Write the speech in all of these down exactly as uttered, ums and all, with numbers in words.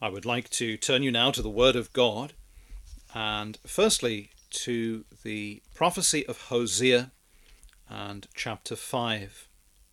I would like to turn you now to the Word of God, and firstly to the prophecy of Hosea and chapter five.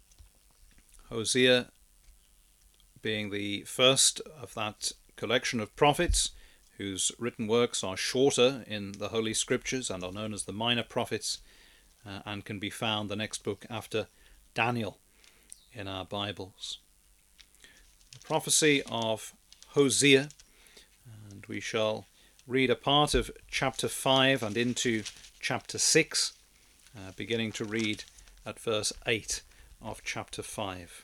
Hosea being the first of that collection of prophets whose written works are shorter in the Holy Scriptures and are known as the Minor Prophets, uh, and can be found the next book after Daniel in our Bibles. The prophecy of Hosea, and we shall read a part of chapter five and into chapter six, uh, beginning to read at verse eight of chapter five.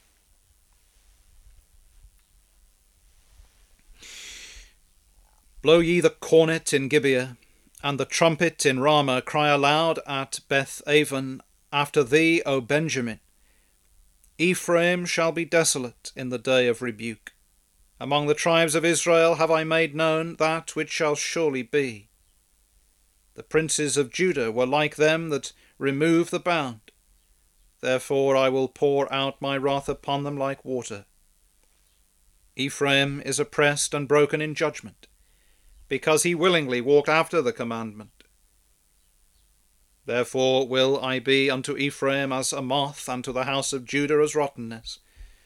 Blow ye the cornet in Gibeah, and the trumpet in Ramah. Cry aloud at Beth-aven after thee, O Benjamin. Ephraim shall be desolate in the day of rebuke. Among the tribes of Israel have I made known that which shall surely be. The princes of Judah were like them that remove the bound. Therefore I will pour out my wrath upon them like water. Ephraim is oppressed and broken in judgment, because he willingly walked after the commandment. Therefore will I be unto Ephraim as a moth, and to the house of Judah as rottenness.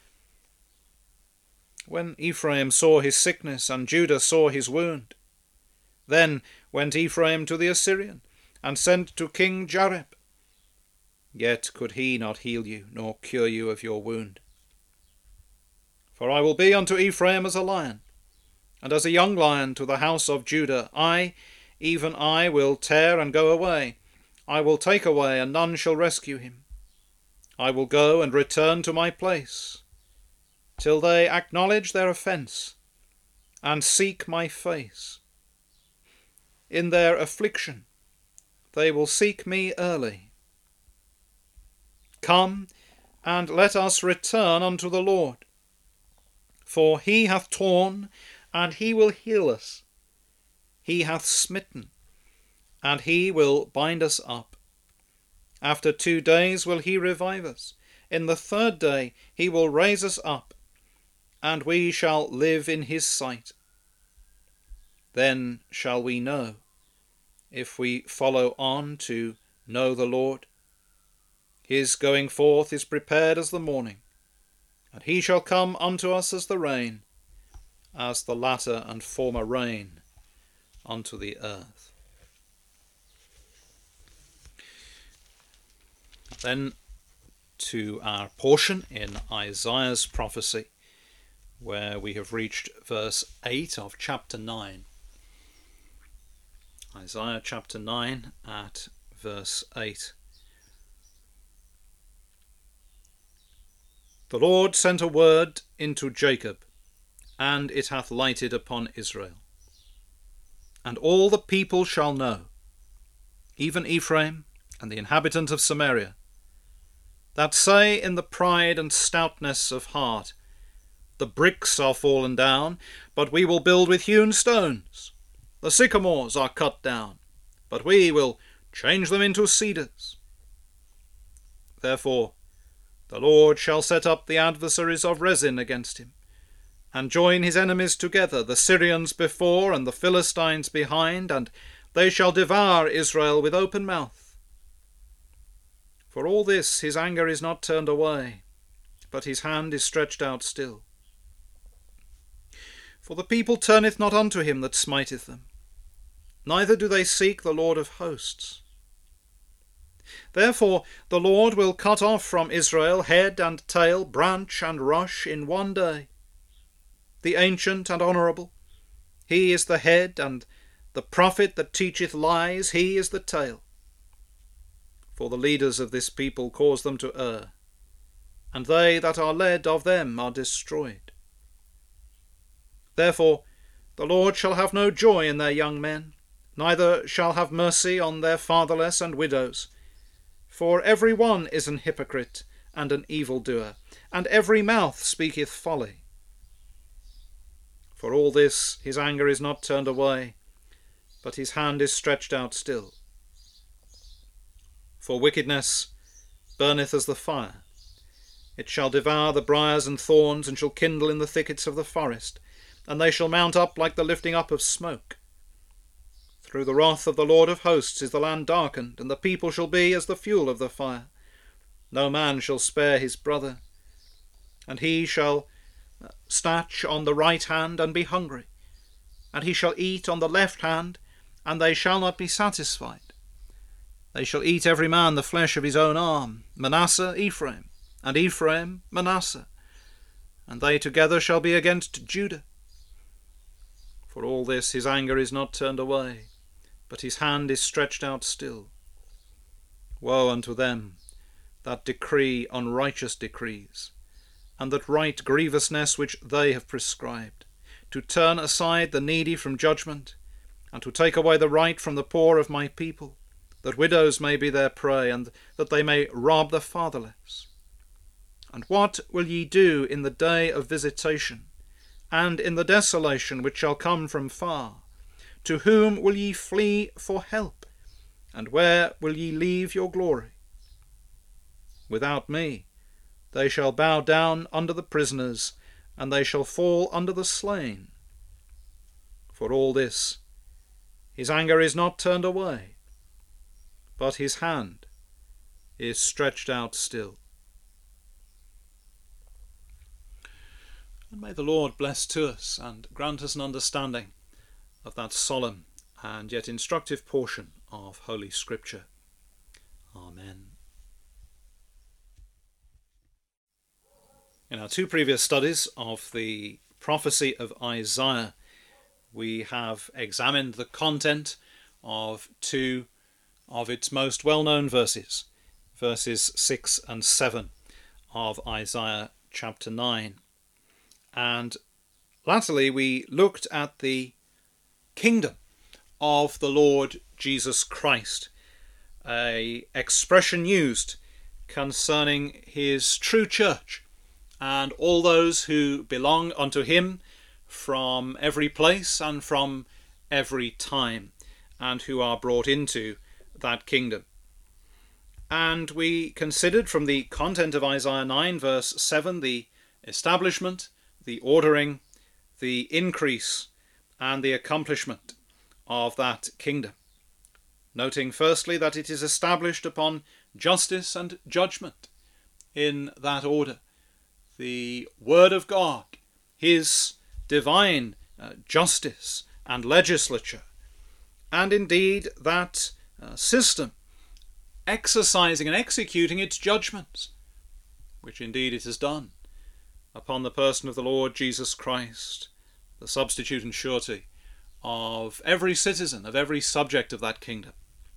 When Ephraim saw his sickness, and Judah saw his wound, then went Ephraim to the Assyrian, and sent to King Jareb. Yet could he not heal you, nor cure you of your wound. For I will be unto Ephraim as a lion, and as a young lion to the house of Judah. I, even I, will tear and go away. I will take away, and none shall rescue him. I will go and return to my place, till they acknowledge their offence, and seek my face. In their affliction they will seek me early. Come, and let us return unto the Lord. For he hath torn, and he will heal us. He hath smitten, and he will bind us up. After two days will he revive us. In the third day he will raise us up, and we shall live in his sight. Then shall we know, if we follow on to know the Lord. His going forth is prepared as the morning, and he shall come unto us as the rain, as the latter and former rain unto the earth. Then to our portion in Isaiah's prophecy, where we have reached verse eight of chapter nine. Isaiah chapter nine at verse eight. The Lord sent a word into Jacob, and it hath lighted upon Israel. And all the people shall know, even Ephraim and the inhabitant of Samaria, that say in the pride and stoutness of heart, the bricks are fallen down, but we will build with hewn stones. The sycamores are cut down, but we will change them into cedars. Therefore the Lord shall set up the adversaries of Rezin against him, and join his enemies together, the Syrians before and the Philistines behind, and they shall devour Israel with open mouth. For all this his anger is not turned away, but his hand is stretched out still. For the people turneth not unto him that smiteth them, neither do they seek the Lord of hosts. Therefore the Lord will cut off from Israel head and tail, branch and rush in one day. The ancient and honourable, he is the head, and the prophet that teacheth lies, he is the tail. For the leaders of this people cause them to err, and they that are led of them are destroyed. Therefore the Lord shall have no joy in their young men, neither shall have mercy on their fatherless and widows. For every one is an hypocrite and an evildoer, and every mouth speaketh folly. For all this his anger is not turned away, but his hand is stretched out still. For wickedness burneth as the fire. It shall devour the briars and thorns, and shall kindle in the thickets of the forest. and they shall mount up like the lifting up of smoke. Through the wrath of the Lord of hosts is the land darkened, and the people shall be as the fuel of the fire. No man shall spare his brother, and he shall snatch on the right hand and be hungry, and he shall eat on the left hand, and they shall not be satisfied. They shall eat every man the flesh of his own arm, Manasseh Ephraim, and Ephraim Manasseh, and they together shall be against Judah. For all this his anger is not turned away, but his hand is stretched out still. Woe unto them that decree unrighteous decrees, and that write grievousness which they have prescribed, to turn aside the needy from judgment, and to take away the right from the poor of my people, that widows may be their prey, and that they may rob the fatherless. And what will ye do in the day of visitation, and in the desolation which shall come from far? To whom will ye flee for help, and where will ye leave your glory? Without me they shall bow down under the prisoners, and they shall fall under the slain. For all this his anger is not turned away, but his hand is stretched out still. And may the Lord bless to us and grant us an understanding of that solemn and yet instructive portion of Holy Scripture. Amen. In our two previous studies of the prophecy of Isaiah, we have examined the content of two of its most well-known verses, verses six and seven of Isaiah chapter nine. And latterly we looked at the kingdom of the Lord Jesus Christ, a expression used concerning his true church and all those who belong unto him from every place and from every time, and who are brought into that kingdom. And we considered from the content of Isaiah nine verse seven the establishment, the ordering, the increase, and the accomplishment of that kingdom, noting firstly that it is established upon justice and judgment in that order. The Word of God, his divine uh, justice and legislature, and indeed that uh, system exercising and executing its judgments, which indeed it has done upon the person of the Lord Jesus Christ, the substitute and surety of every citizen, of every subject of that kingdom.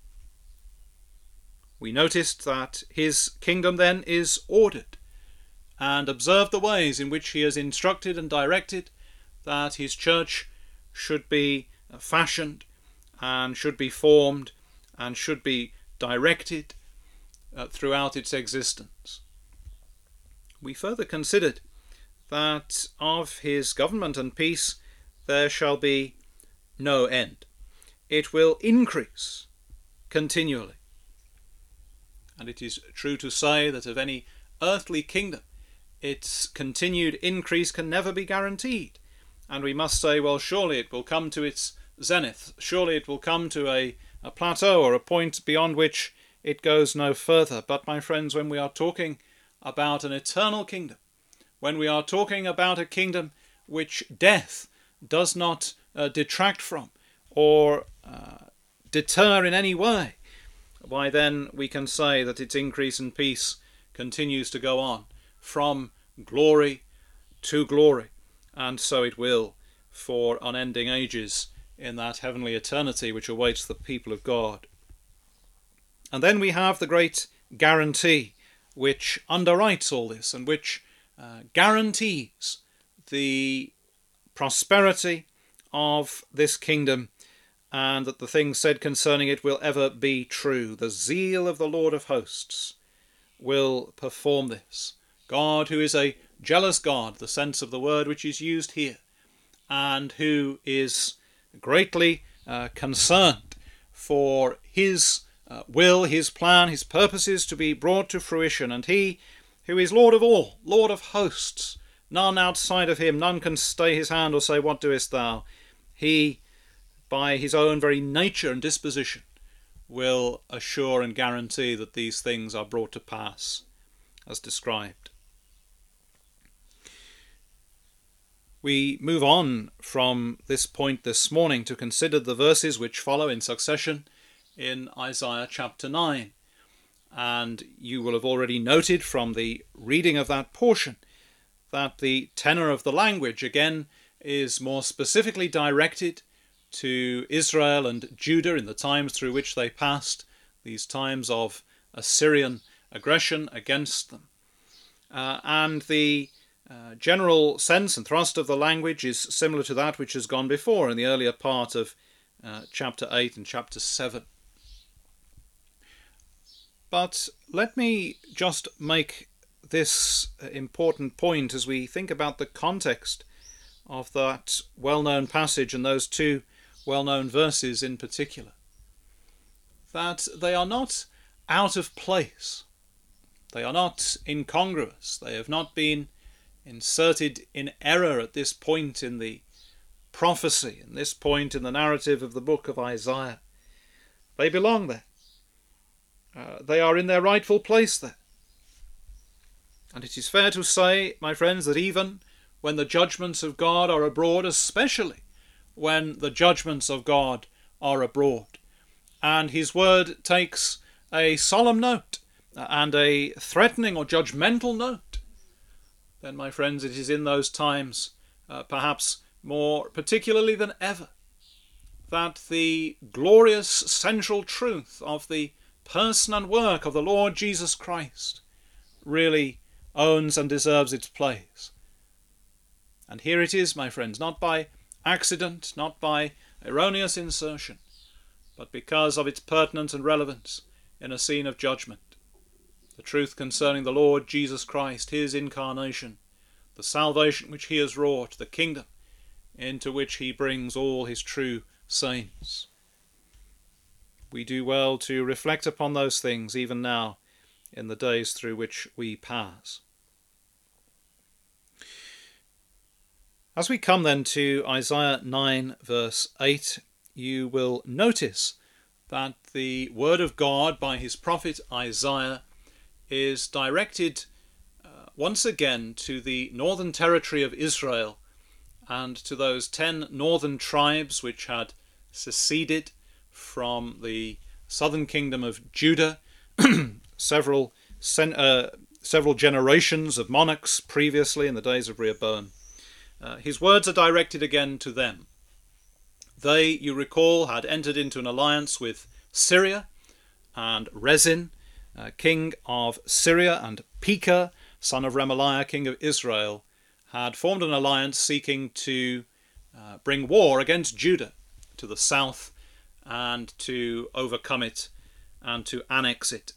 We noticed that his kingdom then is ordered, and observed the ways in which he has instructed and directed that his church should be fashioned and should be formed and should be directed uh, throughout its existence. We further considered that of his government and peace there shall be no end. It will increase continually. And it is true to say that of any earthly kingdom, its continued increase can never be guaranteed. And we must say, well, surely it will come to its zenith. Surely it will come to a, a plateau or a point beyond which it goes no further. But, my friends, when we are talking about an eternal kingdom, when we are talking about a kingdom which death does not uh, detract from or uh, deter in any way, why then we can say that its increase in peace continues to go on from glory to glory, and so it will for unending ages in that heavenly eternity which awaits the people of God. And then we have the great guarantee which underwrites all this and which uh, guarantees the prosperity of this kingdom, and that the things said concerning it will ever be true. The zeal of the Lord of hosts will perform this. God, who is a jealous God, the sense of the word which is used here, and who is greatly uh, concerned for his uh, will, his plan, his purposes to be brought to fruition, and he who is Lord of all, Lord of hosts, none outside of him. None can stay his hand or say, "What doest thou?" He, by his own very nature and disposition, will assure and guarantee that these things are brought to pass as described. We move on from this point this morning to consider the verses which follow in succession in Isaiah chapter nine. And you will have already noted from the reading of that portion that the tenor of the language again is more specifically directed to Israel and Judah in the times through which they passed, these times of Assyrian aggression against them. Uh, and the uh, general sense and thrust of the language is similar to that which has gone before in the earlier part of uh, chapter eight and chapter seven. But let me just make this important point as we think about the context of that well-known passage and those two well-known verses in particular, that they are not out of place. They are not incongruous. They have not been inserted in error at this point in the prophecy, in this point in the narrative of the book of Isaiah. They belong there. Uh, they are in their rightful place there. And it is fair to say, my friends, that even when the judgments of God are abroad, especially when the judgments of God are abroad, and his word takes a solemn note and a threatening or judgmental note, then, my friends, it is in those times, uh, perhaps more particularly than ever, that the glorious central truth of the person and work of the Lord Jesus Christ really owns and deserves its place. And here it is, my friends, not by accident, not by erroneous insertion, but because of its pertinence and relevance in a scene of judgment. The truth concerning the Lord Jesus Christ, his incarnation, the salvation which he has wrought, the kingdom into which he brings all his true saints. We do well to reflect upon those things even now in the days through which we pass. As we come then to Isaiah nine verse eight, you will notice that the word of God by his prophet Isaiah is directed uh, once again to the northern territory of Israel and to those ten northern tribes which had seceded from the southern kingdom of Judah several uh, several generations of monarchs previously in the days of Rehoboam. Uh, his words are directed again to them. They, you recall, had entered into an alliance with Syria, and Rezin, uh, king of Syria, and Pekah, son of Remaliah, king of Israel, had formed an alliance seeking to uh, bring war against Judah to the south and to overcome it and to annex it.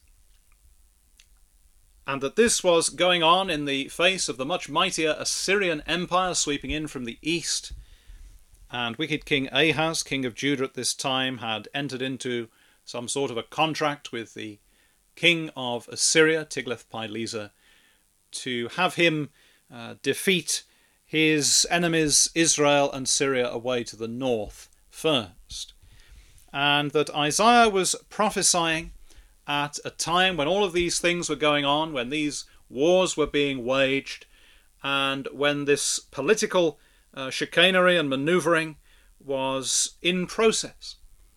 And that this was going on in the face of the much mightier Assyrian Empire sweeping in from the east. And wicked King Ahaz, king of Judah at this time, had entered into some sort of a contract with the king of Assyria, Tiglath-Pileser, to have him uh, defeat his enemies Israel and Syria away to the north first. And that Isaiah was prophesying at a time when all of these things were going on, when these wars were being waged, and when this political uh, chicanery and manoeuvring was in process.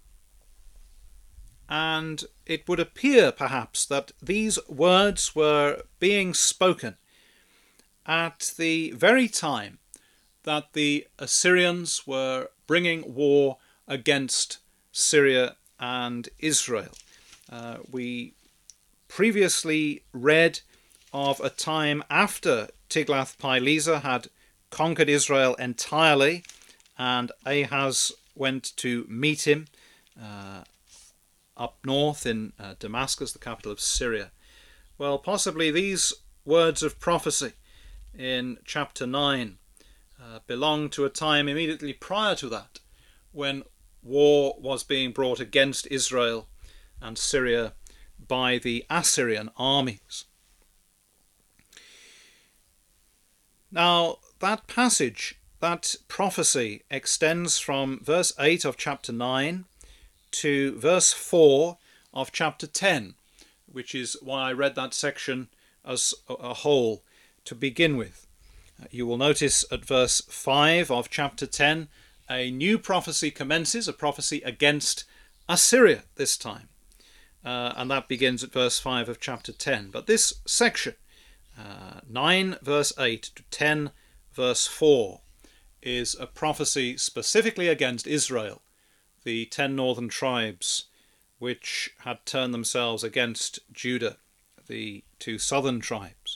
And it would appear, perhaps, that these words were being spoken at the very time that the Assyrians were bringing war against Syria and Israel. Uh, we previously read of a time after Tiglath-Pileser had conquered Israel entirely, and Ahaz went to meet him uh, up north in uh, Damascus, the capital of Syria. Well, possibly these words of prophecy in chapter nine uh, belong to a time immediately prior to that, when war was being brought against Israel and Syria by the Assyrian armies. Now, that passage, that prophecy, extends from verse eight of chapter nine to verse four of chapter ten, which is why I read that section as a whole to begin with. You will notice at verse five of chapter ten, a new prophecy commences, a prophecy against Assyria this time. Uh, and that begins at verse five of chapter ten. But this section, uh, nine verse eight to ten verse four, is a prophecy specifically against Israel, the ten northern tribes which had turned themselves against Judah, the two southern tribes.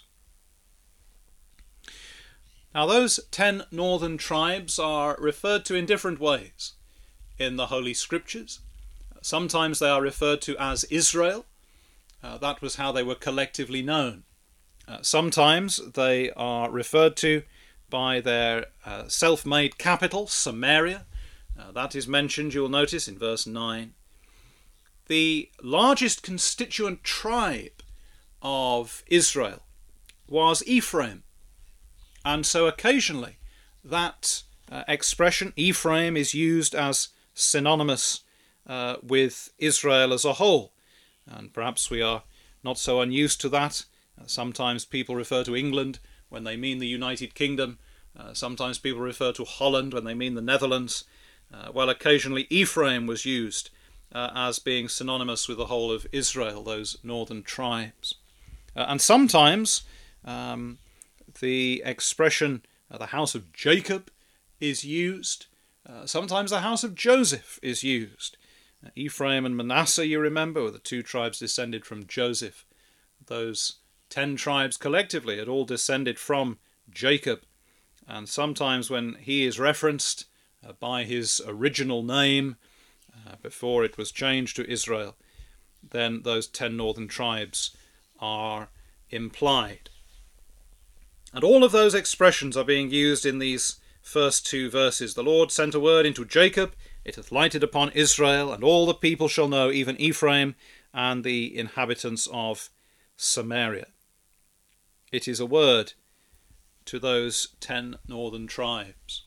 Now, those ten northern tribes are referred to in different ways in the Holy Scriptures. Sometimes they are referred to as Israel. Uh, that was how they were collectively known. Uh, sometimes they are referred to by their uh, self-made capital, Samaria. Uh, that is mentioned, you'll notice, in verse nine. The largest constituent tribe of Israel was Ephraim. And so occasionally that uh, expression, Ephraim, is used as synonymous uh, with Israel as a whole. And perhaps we are not so unused to that. Uh, sometimes people refer to England when they mean the United Kingdom. Uh, sometimes people refer to Holland when they mean the Netherlands. Uh, well, occasionally Ephraim was used uh, as being synonymous with the whole of Israel, those northern tribes. Uh, and sometimes um, the expression uh, the house of Jacob is used. Uh, sometimes the house of Joseph is used. Uh, Ephraim and Manasseh, you remember, were the two tribes descended from Joseph. Those ten tribes collectively had all descended from Jacob. And sometimes when he is referenced uh, by his original name uh, before it was changed to Israel, then those ten northern tribes are implied. And all of those expressions are being used in these first two verses. The Lord sent a word into Jacob, it hath lighted upon Israel, and all the people shall know, even Ephraim and the inhabitants of Samaria. It is a word to those ten northern tribes.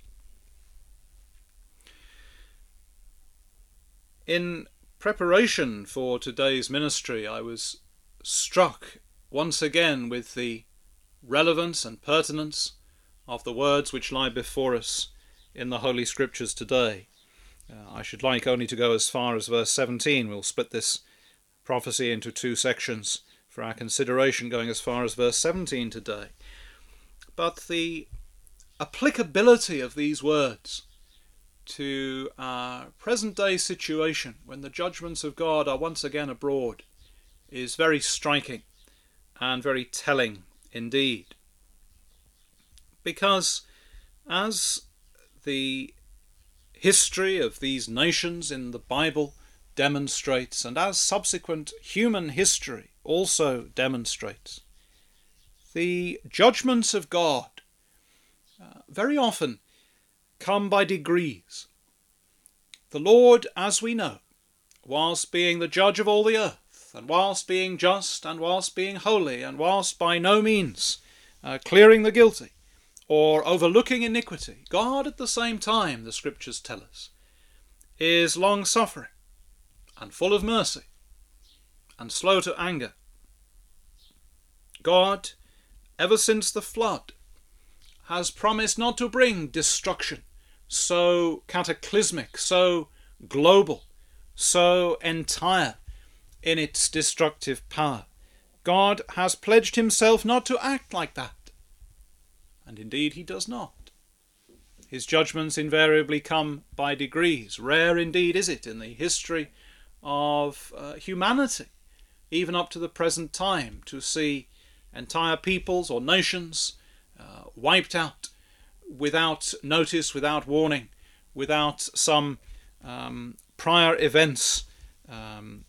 In preparation for today's ministry, I was struck once again with the relevance and pertinence of the words which lie before us in the Holy Scriptures today. Uh, I should like only to go as far as verse seventeen. We'll split this prophecy into two sections for our consideration, going as far as verse seventeen today. But the applicability of these words to our present-day situation, when the judgments of God are once again abroad, is very striking and very telling indeed. Because as the history of these nations in the Bible demonstrates, and as subsequent human history also demonstrates, the judgments of God uh, very often come by degrees. The Lord, as we know, whilst being the judge of all the earth, and whilst being just, and whilst being holy, and whilst by no means uh, clearing the guilty, or overlooking iniquity, God at the same time, the Scriptures tell us, is long-suffering, and full of mercy, and slow to anger. God, ever since the flood, has promised not to bring destruction so cataclysmic, so global, so entire in its destructive power. God has pledged himself not to act like that. And indeed he does not. His judgments invariably come by degrees. Rare indeed is it in the history of uh, humanity, even up to the present time, to see entire peoples or nations uh, wiped out without notice, without warning, without some um, prior events um,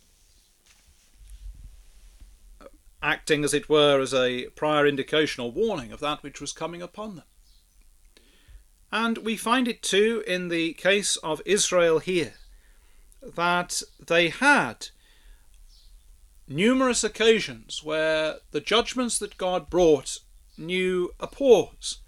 acting, as it were, as a prior indication or warning of that which was coming upon them. And we find it too in the case of Israel here, that they had numerous occasions where the judgments that God brought knew a pause,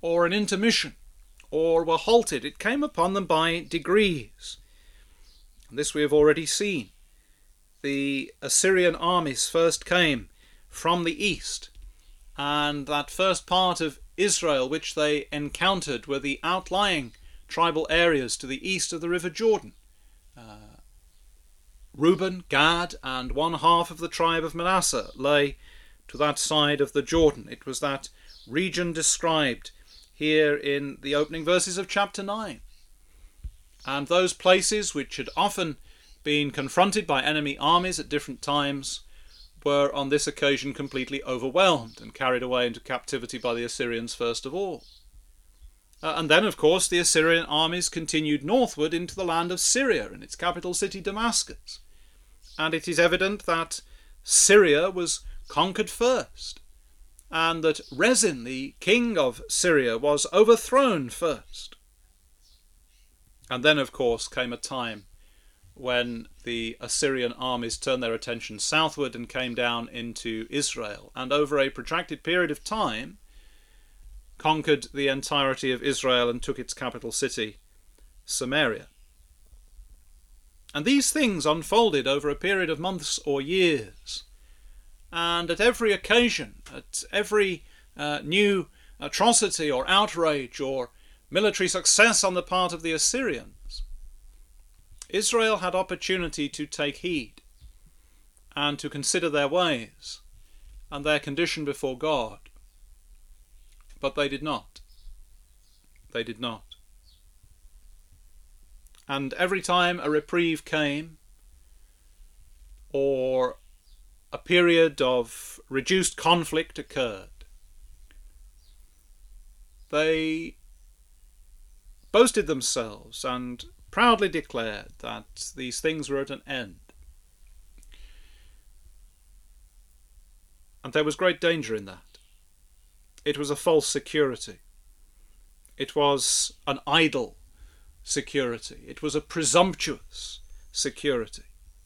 or an intermission, or were halted. It came upon them by degrees. And this we have already seen. The Assyrian armies first came from the east, and that first part of Israel which they encountered were the outlying tribal areas to the east of the river Jordan. Uh, Reuben, Gad, and one half of the tribe of Manasseh lay to that side of the Jordan. It was that region described here in the opening verses of chapter nine. And those places which had often been confronted by enemy armies at different times were on this occasion completely overwhelmed and carried away into captivity by the Assyrians first of all. Uh, and then, of course, the Assyrian armies continued northward into the land of Syria and its capital city Damascus. And it is evident that Syria was conquered first, and that Rezin, the king of Syria, was overthrown first. And then, of course, came a time when the Assyrian armies turned their attention southward and came down into Israel, and over a protracted period of time conquered the entirety of Israel and took its capital city, Samaria. And these things unfolded over a period of months or years. And at every occasion, at every uh, new atrocity or outrage or military success on the part of the Assyrians, Israel had opportunity to take heed and to consider their ways and their condition before God. But they did not. They did not. And every time a reprieve came, or a period of reduced conflict occurred, they boasted themselves and proudly declared that these things were at an end. And there was great danger in that. It was a false security. It was an idle security. It was a presumptuous security.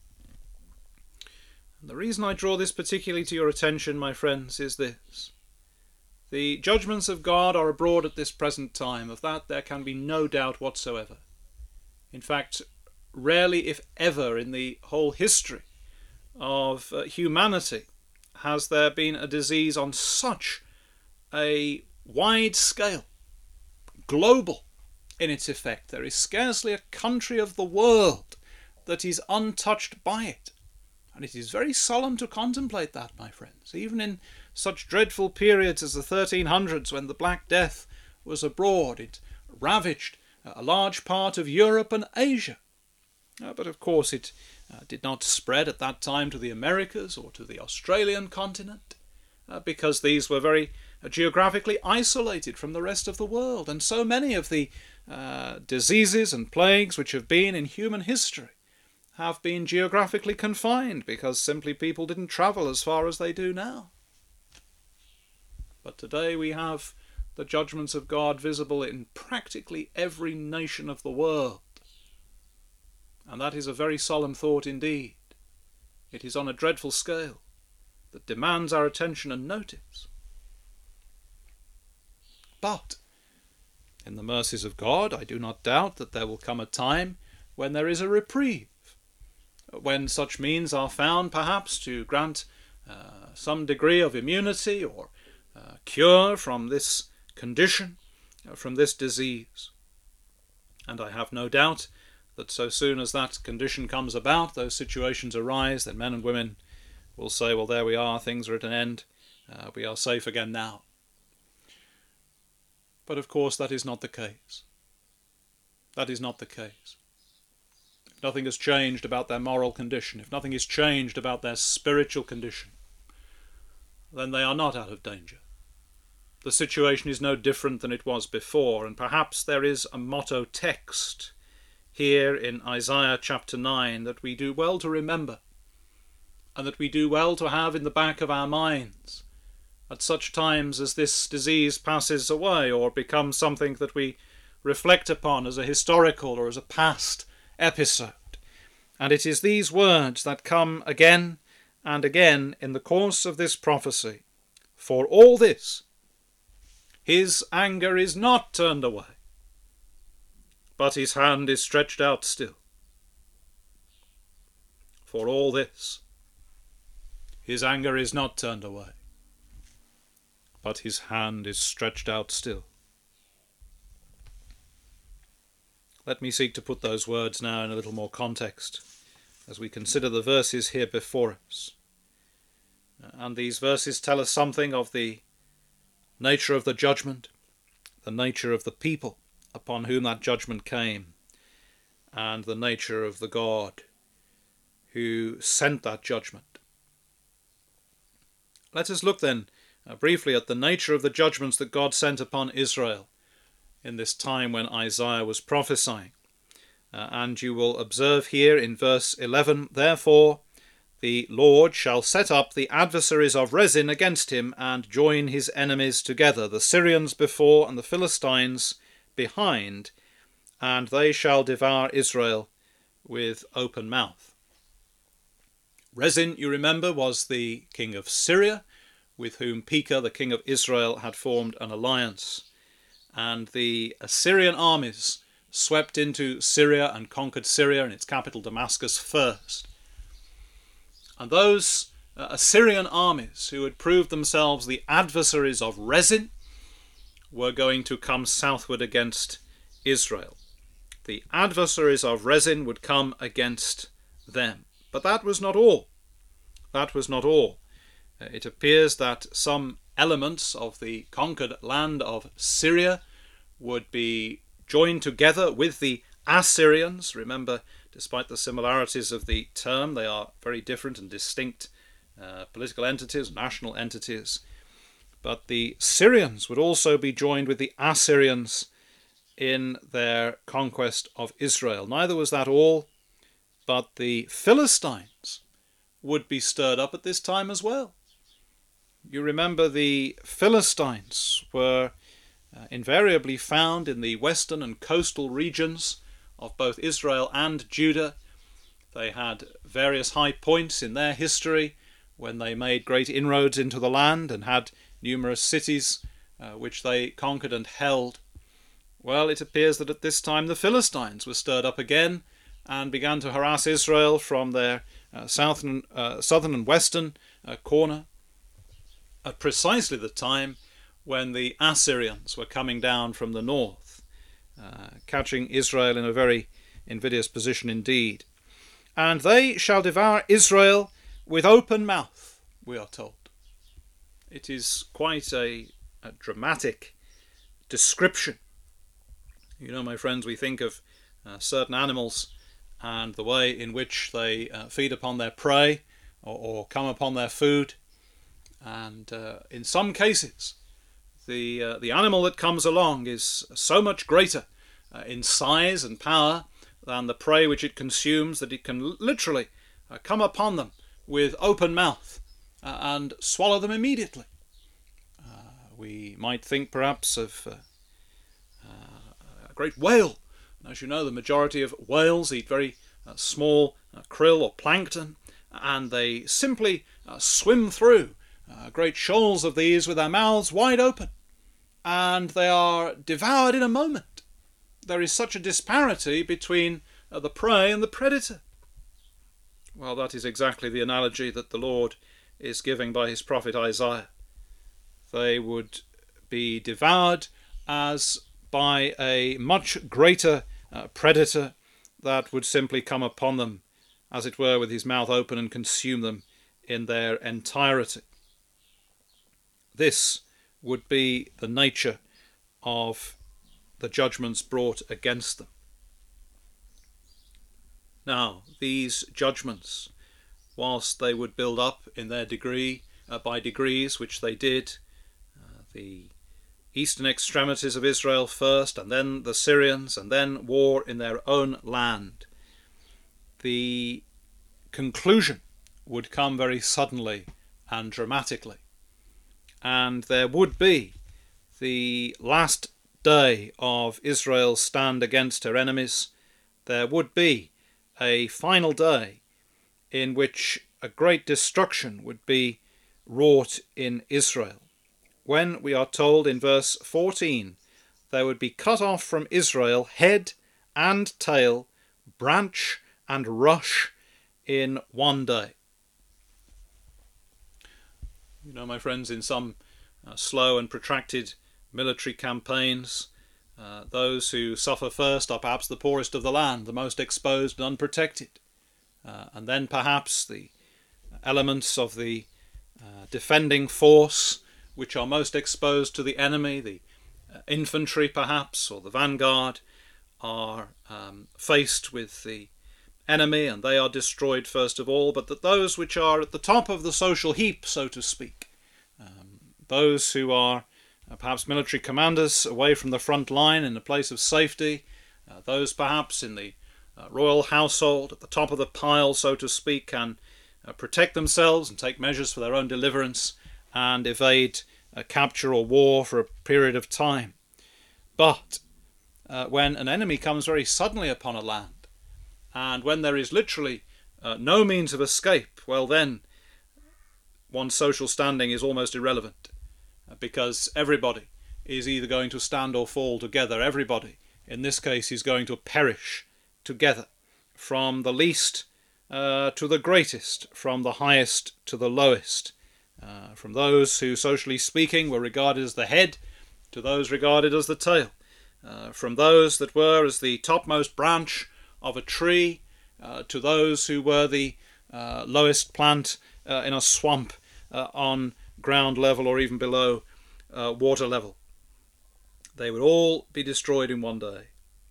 And the reason I draw this particularly to your attention, my friends, is this. The judgments of God are abroad at this present time. Of that there can be no doubt whatsoever. In fact, rarely, if ever, in the whole history of uh, humanity has there been a disease on such a wide scale, global in its effect. There is scarcely a country of the world that is untouched by it. And it is very solemn to contemplate that, my friends, even in such dreadful periods as the thirteen hundreds, when the Black Death was abroad. It ravaged a large part of Europe and Asia. Uh, but of course it uh, did not spread at that time to the Americas or to the Australian continent, uh, because these were very uh, geographically isolated from the rest of the world. And so many of the uh, diseases and plagues which have been in human history have been geographically confined, because simply people didn't travel as far as they do now. But today we have the judgments of God visible in practically every nation of the world. And that is a very solemn thought indeed. It is on a dreadful scale that demands our attention and notice. But in the mercies of God, I do not doubt that there will come a time when there is a reprieve, when such means are found perhaps to grant uh, some degree of immunity or uh, cure from this condition, uh, from this disease. And I have no doubt that so soon as that condition comes about, those situations arise, then men and women will say, well, there we are, things are at an end, uh, we are safe again now. But of course that is not the case. That is not the case. If nothing has changed about their moral condition, if nothing is changed about their spiritual condition, then they are not out of danger. The situation is no different than it was before, and perhaps there is a motto text here in Isaiah chapter nine that we do well to remember, and that we do well to have in the back of our minds at such times as this disease passes away or becomes something that we reflect upon as a historical or as a past episode. And it is these words that come again and again in the course of this prophecy. For all this, His anger is not turned away, but his hand is stretched out still. For all this, his anger is not turned away, but his hand is stretched out still. Let me seek to put those words now in a little more context as we consider the verses here before us. And these verses tell us something of the nature of the judgment, the nature of the people upon whom that judgment came, and the nature of the God who sent that judgment. Let us look then uh, briefly at the nature of the judgments that God sent upon Israel in this time when Isaiah was prophesying. Uh, and you will observe here in verse eleven, "Therefore the Lord shall set up the adversaries of Rezin against him, and join his enemies together, the Syrians before and the Philistines behind, and they shall devour Israel with open mouth." Rezin, you remember, was the king of Syria, with whom Pekah, the king of Israel, had formed an alliance. And the Assyrian armies swept into Syria and conquered Syria and its capital Damascus first. And those uh, Assyrian armies, who had proved themselves the adversaries of Rezin, were going to come southward against Israel. The adversaries of Rezin would come against them. But that was not all. That was not all. Uh, it appears that some elements of the conquered land of Syria would be joined together with the Assyrians. Remember, despite the similarities of the term, they are very different and distinct uh, political entities, national entities. But the Syrians would also be joined with the Assyrians in their conquest of Israel. Neither was that all, but the Philistines would be stirred up at this time as well. You remember the Philistines were uh, invariably found in the western and coastal regions of both Israel and Judah. They had various high points in their history when they made great inroads into the land and had numerous cities uh, which they conquered and held. Well, it appears that at this time the Philistines were stirred up again and began to harass Israel from their uh, southern, uh, southern and western uh, corner at precisely the time when the Assyrians were coming down from the north, uh, catching Israel in a very invidious position indeed. And they shall devour Israel with open mouth, we are told. It is quite a, a dramatic description. You know, my friends, we think of uh, certain animals and the way in which they uh, feed upon their prey or, or come upon their food. And uh, in some cases, the uh, the animal that comes along is so much greater uh, in size and power than the prey which it consumes that it can literally uh, come upon them with open mouth uh, and swallow them immediately. Uh, we might think perhaps of uh, uh, a great whale. And as you know, the majority of whales eat very uh, small uh, krill or plankton, and they simply uh, swim through uh, great shoals of these with their mouths wide open, and they are devoured in a moment. There is such a disparity between uh, the prey and the predator. Well, that is exactly the analogy that the Lord is giving by his prophet Isaiah. They would be devoured as by a much greater uh, predator that would simply come upon them, as it were, with his mouth open and consume them in their entirety. This would be the nature of the judgments brought against them. Now, these judgments, whilst they would build up in their degree, uh, by degrees, which they did, uh, the eastern extremities of Israel first, and then the Syrians, and then war in their own land, the conclusion would come very suddenly and dramatically. And there would be the last day of Israel's stand against her enemies. There would be a final day in which a great destruction would be wrought in Israel. when we are told in verse fourteen, there would be cut off from Israel head and tail, branch and rush in one day. You know, my friends, in some uh, slow and protracted military campaigns, uh, those who suffer first are perhaps the poorest of the land, the most exposed and unprotected. Uh, and then perhaps the elements of the uh, defending force which are most exposed to the enemy, the uh, infantry perhaps, or the vanguard, are um, faced with the enemy, and they are destroyed first of all, but that those which are at the top of the social heap, so to speak, um, those who are uh, perhaps military commanders away from the front line in a place of safety, uh, those perhaps in the uh, royal household at the top of the pile, so to speak, can uh, protect themselves and take measures for their own deliverance and evade uh, capture or war for a period of time. But uh, when an enemy comes very suddenly upon a land, and when there is literally uh, no means of escape, well then one's social standing is almost irrelevant, because everybody is either going to stand or fall together. Everybody, in this case, is going to perish together, from the least uh, to the greatest, from the highest to the lowest, uh, from those who, socially speaking, were regarded as the head to those regarded as the tail, uh, from those that were as the topmost branch of a tree uh, to those who were the uh, lowest plant uh, in a swamp uh, on ground level or even below uh, water level. They would all be destroyed in one day.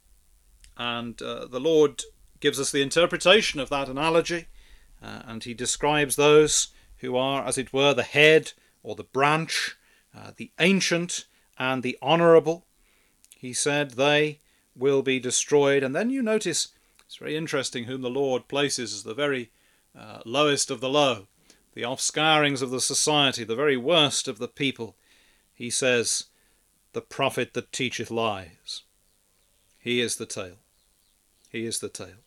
And uh, the Lord gives us the interpretation of that analogy, uh, and he describes those who are, as it were, the head or the branch, uh, the ancient and the honourable. He said they will be destroyed. And then you notice it's very interesting whom the Lord places as the very uh, lowest of the low, the offscourings of the society, the very worst of the people. He says, the prophet that teacheth lies. He is the tail. He is the tail.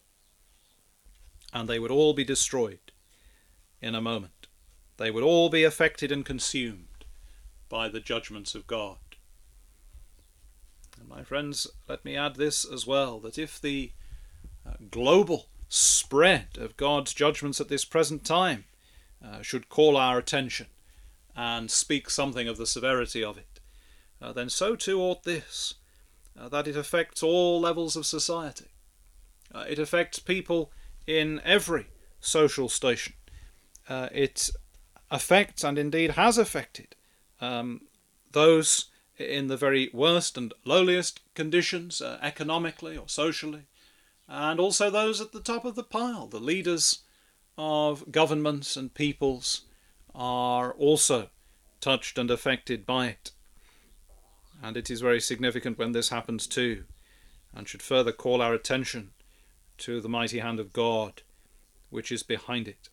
And they would all be destroyed in a moment. They would all be affected and consumed by the judgments of God. And my friends, let me add this as well, that if the Uh, global spread of God's judgments at this present time uh, should call our attention and speak something of the severity of it, uh, then so too ought this, uh, that it affects all levels of society. Uh, it affects people in every social station. Uh, it affects, and indeed has affected, um, those in the very worst and lowliest conditions, uh, economically or socially, and also those at the top of the pile. The leaders of governments and peoples are also touched and affected by it. And it is very significant when this happens too, and should further call our attention to the mighty hand of God which is behind it.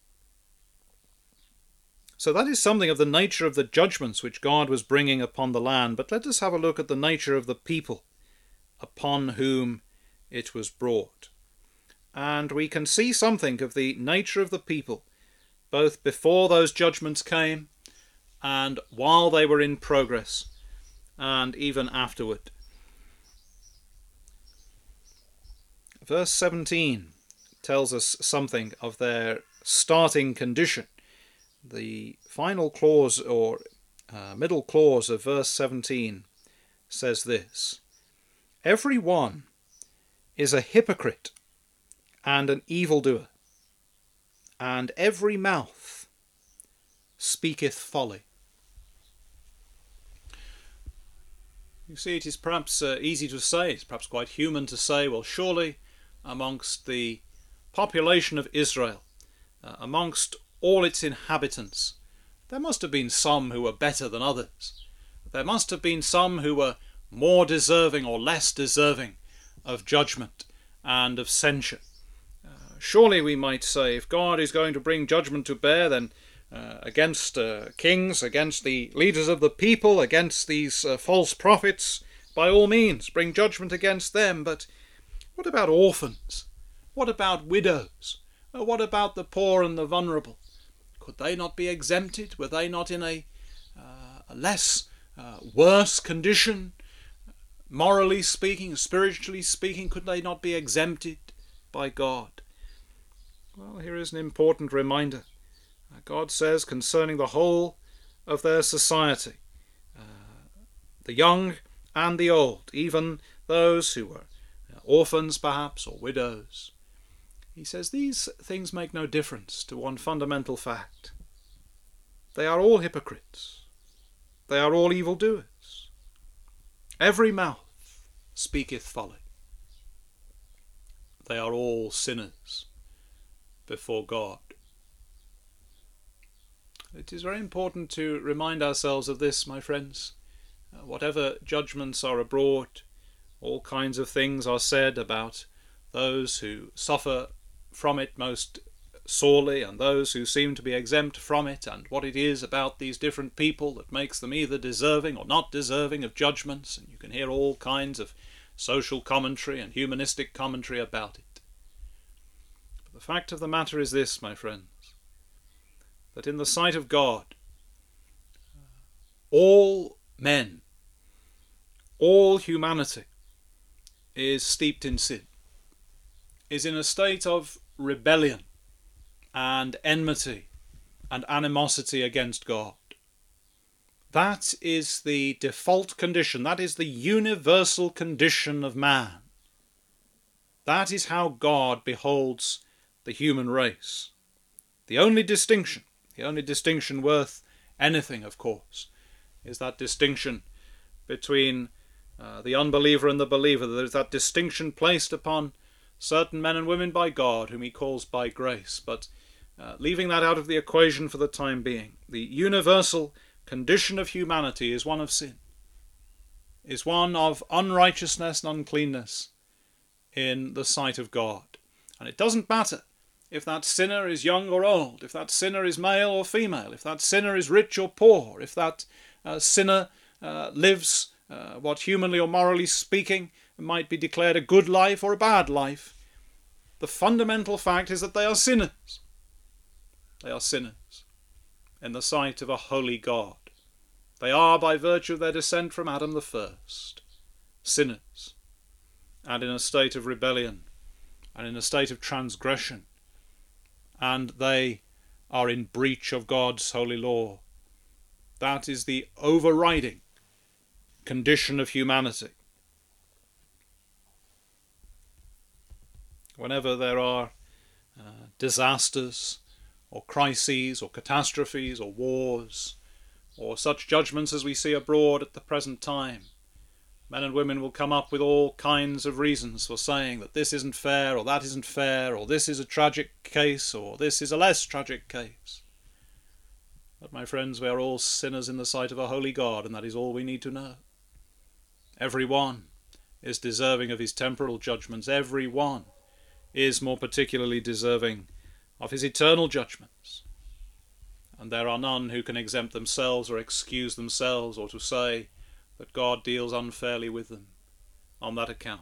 So that is something of the nature of the judgments which God was bringing upon the land. But let us have a look at the nature of the people upon whom it was brought. And we can see something of the nature of the people, both before those judgments came and while they were in progress, and even afterward. Verse seventeen tells us something of their starting condition. The final clause, or uh, middle clause of verse seventeen says this: every one is a hypocrite and an evildoer, and every mouth speaketh folly. You see, it is perhaps uh, easy to say, it's perhaps quite human to say, well, surely amongst the population of Israel, uh, amongst all its inhabitants, there must have been some who were better than others. There must have been some who were more deserving or less deserving of judgment and of censure. Uh, surely we might say, if God is going to bring judgment to bear, then uh, against uh, kings, against the leaders of the people, against these uh, false prophets, by all means bring judgment against them. But what about orphans? What about widows? Uh, what about the poor and the vulnerable? Could they not be exempted? Were they not in a, uh, a less uh, worse condition, morally speaking, spiritually speaking? Could they not be exempted by God? Well, here is an important reminder. God says concerning the whole of their society, uh, the young and the old, even those who were orphans perhaps or widows, he says these things make no difference to one fundamental fact. They are all hypocrites. They are all evildoers. Every mouth speaketh folly. They are all sinners before God. It is very important to remind ourselves of this, my friends. Uh, whatever judgments are abroad, all kinds of things are said about those who suffer from it most sorely and those who seem to be exempt from it, and what it is about these different people that makes them either deserving or not deserving of judgments, and you can hear all kinds of social commentary and humanistic commentary about it. But the fact of the matter is this, my friends, that in the sight of God, all men, all humanity is steeped in sin, is in a state of rebellion and enmity and animosity against God. That is the default condition. That is the universal condition of man. That is how God beholds the human race. The only distinction, the only distinction worth anything, of course, is that distinction between uh, the unbeliever and the believer. There is that distinction placed upon certain men and women by God, whom he calls by grace. But uh, leaving that out of the equation for the time being, the universal condition of humanity is one of sin, is one of unrighteousness and uncleanness in the sight of God. And it doesn't matter if that sinner is young or old, if that sinner is male or female, if that sinner is rich or poor, if that uh, sinner uh, lives uh, what humanly or morally speaking might be declared a good life or a bad life. The fundamental fact is that they are sinners. They are sinners in the sight of a holy God. They are, by virtue of their descent from Adam the first, sinners, and in a state of rebellion, and in a state of transgression, and they are in breach of God's holy law. That is the overriding condition of humanity. Whenever there are uh, disasters, or crises, or catastrophes, or wars, or such judgments as we see abroad at the present time, men and women will come up with all kinds of reasons for saying that this isn't fair, or that isn't fair, or this is a tragic case, or this is a less tragic case. But my friends, we are all sinners in the sight of a holy God, and that is all we need to know. Every one is deserving of his temporal judgments. Every one is more particularly deserving of his eternal judgments. And there are none who can exempt themselves or excuse themselves, or to say that God deals unfairly with them on that account.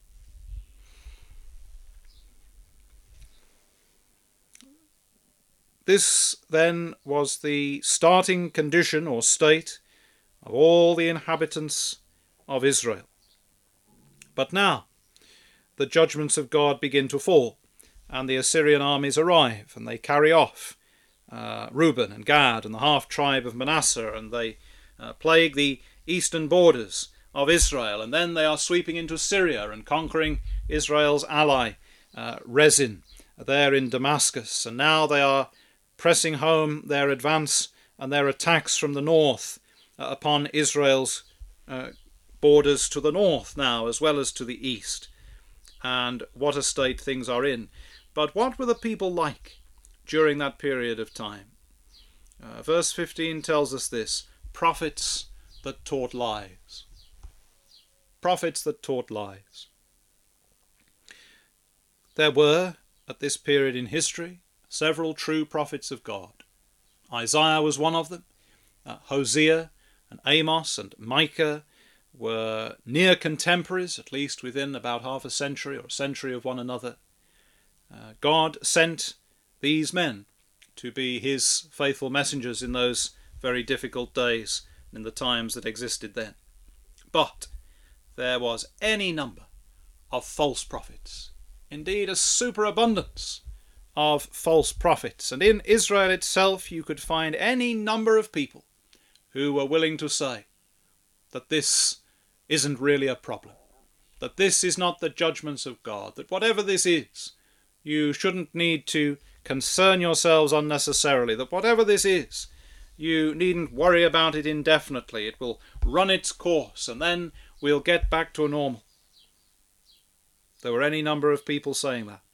This, then, was the starting condition or state of all the inhabitants of Israel. But now the judgments of God begin to fall, and the Assyrian armies arrive, and they carry off uh, Reuben and Gad and the half-tribe of Manasseh, and they uh, plague the eastern borders of Israel, and then they are sweeping into Syria and conquering Israel's ally, uh, Rezin, there in Damascus, and now they are pressing home their advance and their attacks from the north uh, upon Israel's uh, borders to the north now, as well as to the east. And what a state things are in. But what were the people like during that period of time? Uh, verse fifteen tells us this: prophets that taught lies. Prophets that taught lies. There were, at this period in history, several true prophets of God. Isaiah was one of them. Uh, Hosea and Amos and Micah were near contemporaries, at least within about half a century or a century of one another. Uh, God sent these men to be his faithful messengers in those very difficult days in the times that existed then. But there was any number of false prophets, indeed a superabundance of false prophets, and in Israel itself you could find any number of people who were willing to say that this isn't really a problem, that this is not the judgments of God, that whatever this is, you shouldn't need to concern yourselves unnecessarily, that whatever this is, you needn't worry about it indefinitely. It will run its course, and then we'll get back to normal. There were any number of people saying that.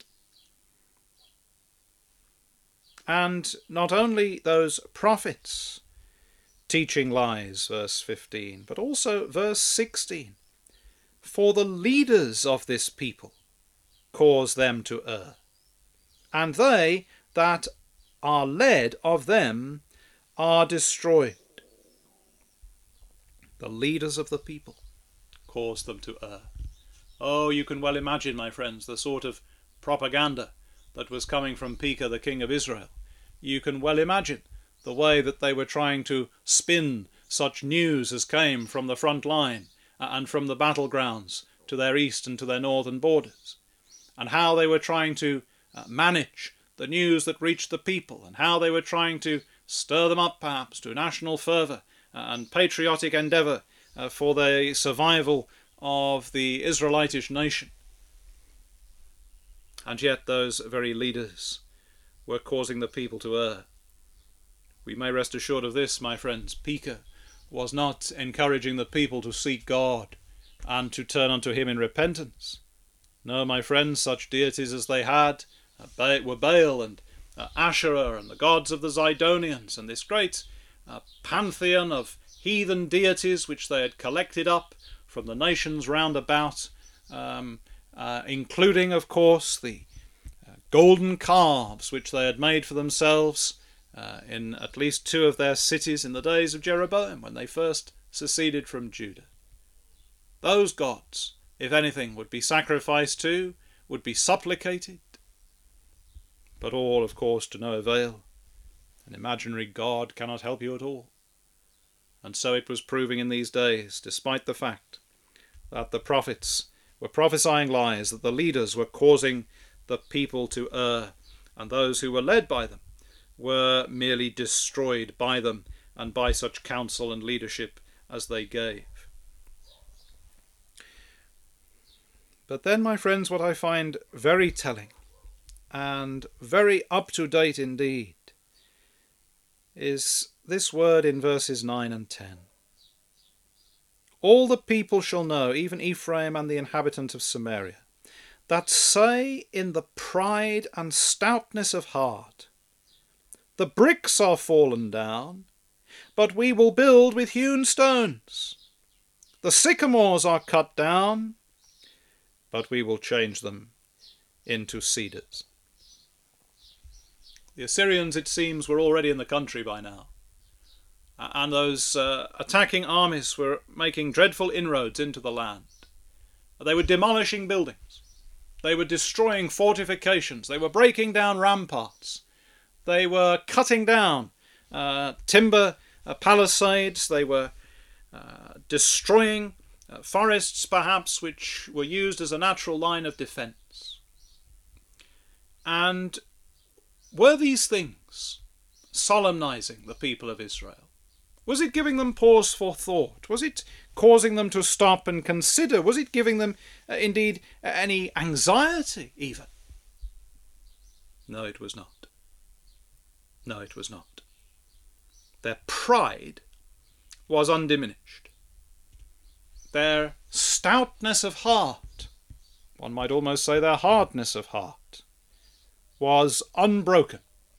And not only those prophets teaching lies, verse fifteen, but also verse sixteen. For the leaders of this people cause them to err, and they that are led of them are destroyed. The leaders of the people cause them to err. Oh, you can well imagine, my friends, the sort of propaganda that was coming from Pekah, the king of Israel. You can well imagine the way that they were trying to spin such news as came from the front line and from the battlegrounds to their east and to their northern borders, and how they were trying to manage the news that reached the people, and how they were trying to stir them up perhaps to national fervour and patriotic endeavour for the survival of the Israelitish nation. And yet those very leaders were causing the people to err. We may rest assured of this, my friends. Pekah was not encouraging the people to seek God and to turn unto him in repentance. No, my friends, such deities as they had were Baal and Asherah and the gods of the Zidonians, and this great uh, pantheon of heathen deities which they had collected up from the nations round about, um, uh, including, of course, the uh, golden calves which they had made for themselves uh, in at least two of their cities in the days of Jeroboam, when they first seceded from Judah. Those gods, if anything, would be sacrificed to, would be supplicated, but all, of course, to no avail. An imaginary God cannot help you at all. And so it was proving in these days, despite the fact that the prophets were prophesying lies, that the leaders were causing the people to err, and those who were led by them were merely destroyed by them and by such counsel and leadership as they gave. But then, my friends, what I find very telling and very up-to-date indeed is this word in verses nine and ten. All the people shall know, even Ephraim and the inhabitant of Samaria, that say in the pride and stoutness of heart, the bricks are fallen down, but we will build with hewn stones. The sycamores are cut down, but we will change them into cedars. The Assyrians, it seems, were already in the country by now. And those uh, attacking armies were making dreadful inroads into the land. They were demolishing buildings. They were destroying fortifications. They were breaking down ramparts. They were cutting down uh, timber uh, palisades. They were uh, destroying uh, forests, perhaps, which were used as a natural line of defence. And were these things solemnizing the people of Israel? Was it giving them pause for thought? Was it causing them to stop and consider? Was it giving them, uh, indeed, any anxiety even? No, it was not. No, it was not. Their pride was undiminished. Their stoutness of heart, one might almost say their hardness of heart, was unbroken.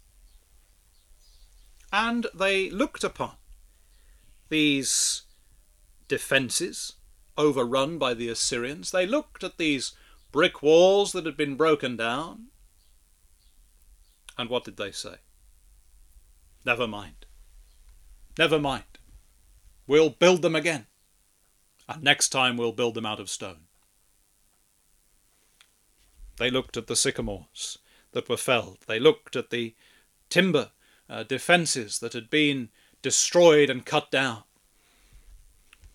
And they looked upon these defences overrun by the Assyrians. They looked at these brick walls that had been broken down. And what did they say? Never mind. Never mind. We'll build them again. And next time we'll build them out of stone. They looked at the sycamores that were felled. They looked at the timber uh, defences that had been destroyed and cut down.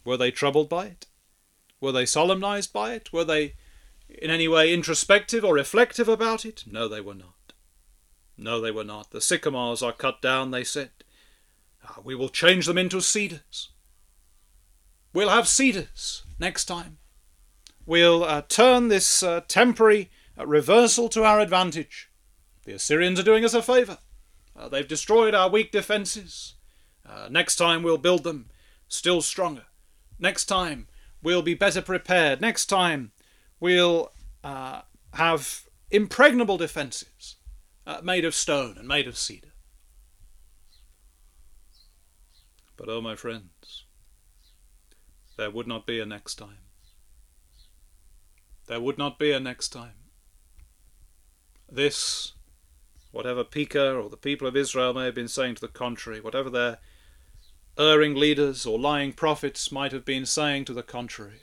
Were they troubled by it? Were they solemnized by it? Were they in any way introspective or reflective about it? No, they were not. No, they were not. The sycamores are cut down, they said. Ah, we will change them into cedars. We'll have cedars next time. We'll uh, turn this uh, temporary uh, reversal to our advantage. The Assyrians are doing us a favour. Uh, they've destroyed our weak defences. Uh, next time we'll build them still stronger. Next time we'll be better prepared. Next time we'll uh, have impregnable defences uh, made of stone and made of cedar. But oh, my friends, there would not be a next time. There would not be a next time. This, whatever Pekah or the people of Israel may have been saying to the contrary, whatever their erring leaders or lying prophets might have been saying to the contrary,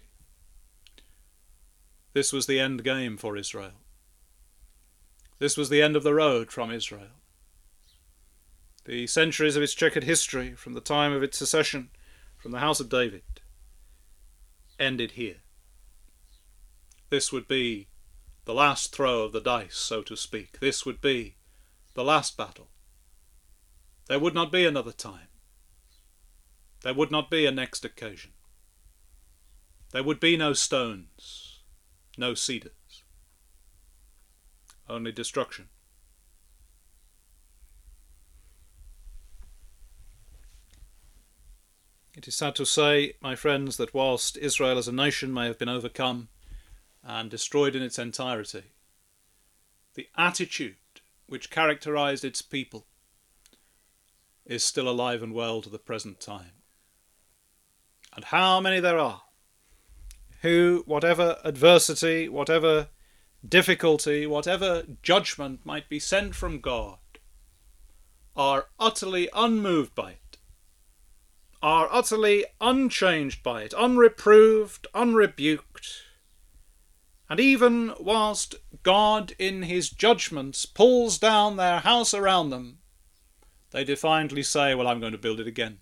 this was the end game for Israel. This was the end of the road from Israel. The centuries of its checkered history, from the time of its secession from the house of David, ended here. This would be the last throw of the dice, so to speak. This would be the last battle. There would not be another time. There would not be a next occasion. There would be no stones, no cedars, only destruction. It is sad to say, my friends, that whilst Israel as a nation may have been overcome and destroyed in its entirety, the attitude which characterized its people is still alive and well to the present time. And how many there are who, whatever adversity, whatever difficulty, whatever judgment might be sent from God, are utterly unmoved by it, are utterly unchanged by it, unreproved, unrebuked. And even whilst God in his judgments pulls down their house around them, they defiantly say, well, I'm going to build it again.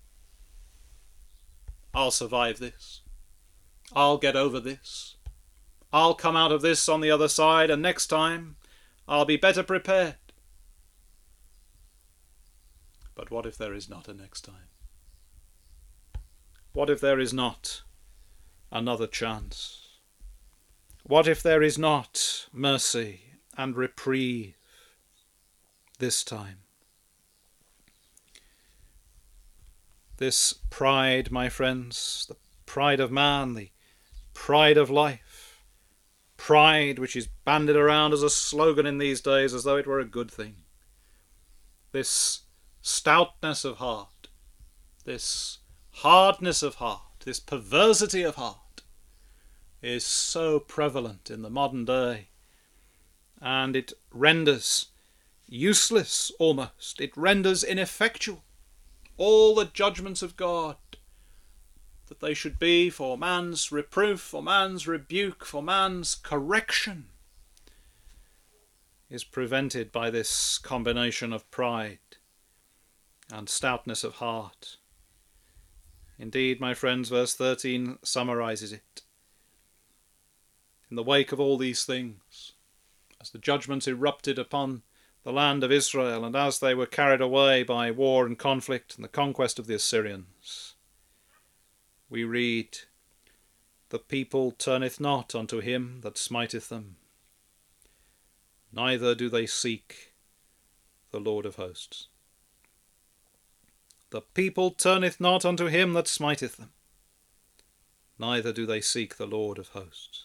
I'll survive this. I'll get over this. I'll come out of this on the other side, and next time I'll be better prepared. But what if there is not a next time? What if there is not another chance? What if there is not mercy and reprieve this time? This pride, my friends, the pride of man, the pride of life, pride which is bandied around as a slogan in these days as though it were a good thing. This stoutness of heart, this hardness of heart, this perversity of heart is so prevalent in the modern day, and it renders useless almost, it renders ineffectual all the judgments of God, that they should be for man's reproof, for man's rebuke, for man's correction, is prevented by this combination of pride and stoutness of heart. Indeed, my friends, verse thirteen summarizes it. In the wake of all these things, as the judgments erupted upon the land of Israel, and as they were carried away by war and conflict and the conquest of the Assyrians, we read, "The people turneth not unto him that smiteth them, neither do they seek the Lord of hosts." The people turneth not unto him that smiteth them, neither do they seek the Lord of hosts.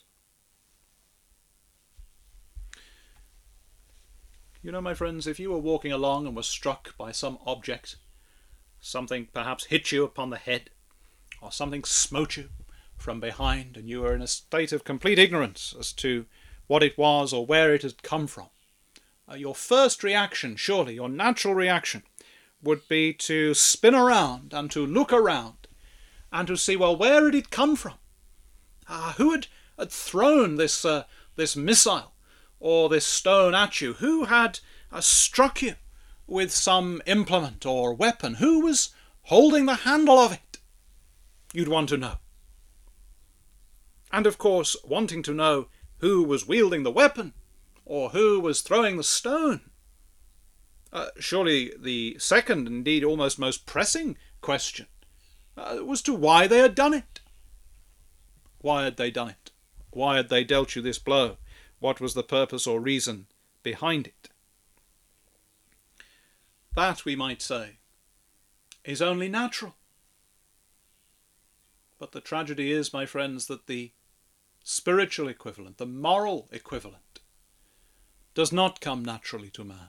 You know, my friends, if you were walking along and were struck by some object, something perhaps hit you upon the head, or something smote you from behind, and you were in a state of complete ignorance as to what it was or where it had come from, uh, your first reaction, surely, your natural reaction, would be to spin around and to look around and to see, well, where had it come from? Uh, who had, had thrown this uh, this missile or this stone at you? Who had uh, struck you with some implement or weapon? Who was holding the handle of it? you'd want to know. And of course, wanting to know who was wielding the weapon, or who was throwing the stone. Uh, surely the second, indeed almost most pressing question uh, was to why they had done it. Why had they done it? Why had they dealt you this blow? What was the purpose or reason behind it? That, we might say, is only natural. But the tragedy is, my friends, that the spiritual equivalent, the moral equivalent, does not come naturally to man.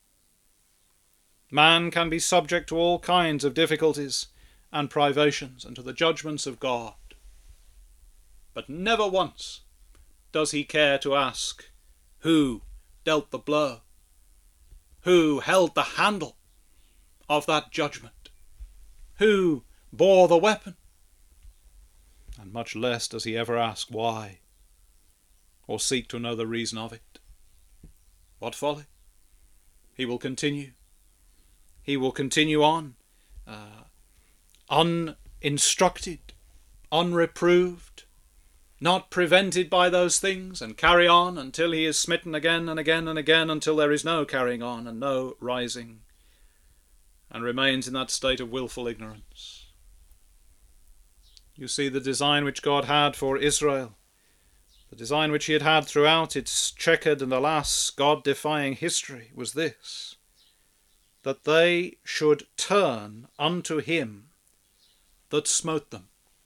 Man can be subject to all kinds of difficulties and privations and to the judgments of God. But never once does he care to ask who dealt the blow, who held the handle of that judgment, who bore the weapon. And much less does he ever ask why, or seek to know the reason of it. What folly! He will continue. He will continue on, uh, uninstructed, unreproved, not prevented by those things, and carry on until he is smitten again and again and again, until there is no carrying on and no rising, and remains in that state of wilful ignorance. You see, the design which God had for Israel, the design which he had had throughout its checkered and, alas, God-defying history, was this: that they should turn unto him that smote them,